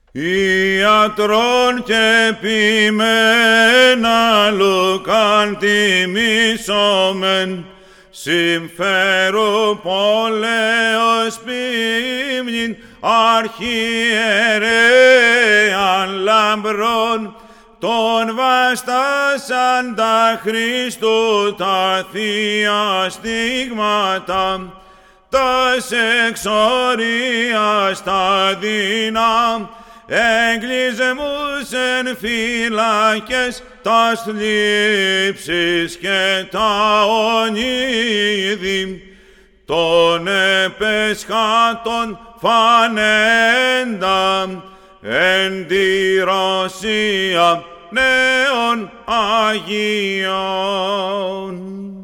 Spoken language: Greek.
Ιατρών και ποιμένα Λουκάν τιμήσομεν, συμφέρου πολέος ποιμνήν αρχιερέαν λαμπρών, τον βαστάσαντα Χριστού τα θεία στίγματα, τας εξορίας τα δεινά, εγκλεισμούς εν φυλακές, τας θλίψεις και τα ονείδη, των επεσχάτων φανέντα, εν τη Ρωσία νέων Αγίων.